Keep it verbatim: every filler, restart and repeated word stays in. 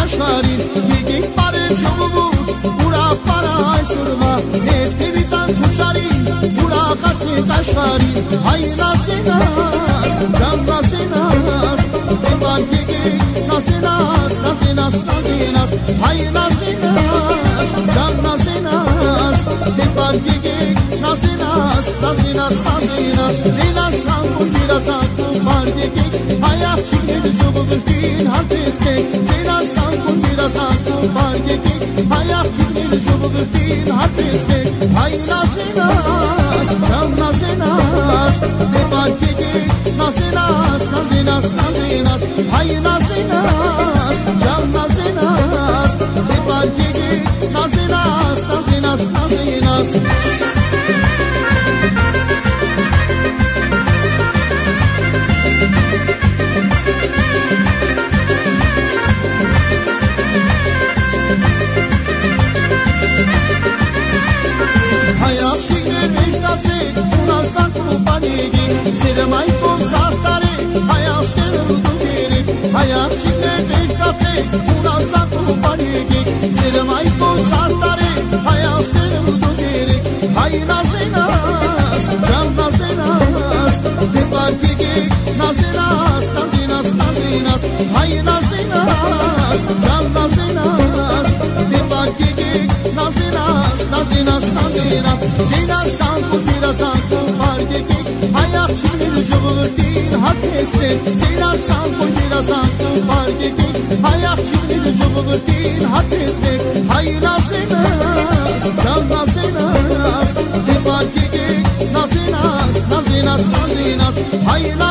աշխարհին Գիգիկ բարե չողովուր ուրախ բարա այսօրվա Եվ տևիտան կուչարին ուրախ ասնիկ աշխարհին Հայ նասինաս, ճան նասինաս Դեպար գիգիկ նասինաս, նասինաս, նասինաս Հայ նասինաս, ճան նասինաս Դեպար գիգիկ նասինաս, նասինաս, նասինաս Զինաս հանգու գիրասակու բար գիգիկ Հայ աղջիկներ ժողովրդին հատեսնեք Զինաս հանգու գիրասակու բար գիգիկ Հայ աղջիկներ ժողովրդին հատեսնեք Հայ նասինաս, ճան նասինաս Դեպար գիգիկ նասինաս, նասինաս, նասինաս Հայ նասինաս, ճան նասինաս Դեպար գիգիկ նասինաս, նասինաս, նասինաս Սերեմ այդոն զարտարի, հայաստերն ու դուգերիք Հայապչիկներ վերկացեք, ունազատ ու պանիգիք Սերեմ այդոն զարտարի, հայաստերն ու դուգերիք Հայ նազենաս, ճան նազենաս Դեպար գիգիկ, նազենաս, նազենաս, նազենաս Հայ նազենաս, ճան նազենաս Դեպար գիգիկ, նազենաս, նազենաս, նազենաս Զինաս անկու, զիրասանք ու պար գիգիկ Հայապչիկներ ժողովրդին հատեսնեք Զինաս անկու, զիրասանք ու պար գիգիկ Հայապչիկներ ժողովրդին հատեսնեք Հայ նազենաս, ճան նազենաս Դեպար գիգիկ, նազենաս, նազենաս, նազենաս Հայ նազենաս